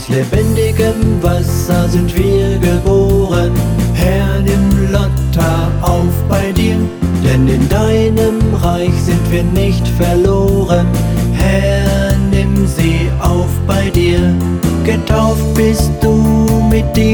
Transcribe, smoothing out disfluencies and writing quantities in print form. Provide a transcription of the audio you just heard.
Aus lebendigem Wasser sind wir geboren. Herr, nimm Lotta auf bei dir, denn in deinem Reich sind wir nicht verloren. Herr, nimm sie auf bei dir. Getauft bist du mit dir.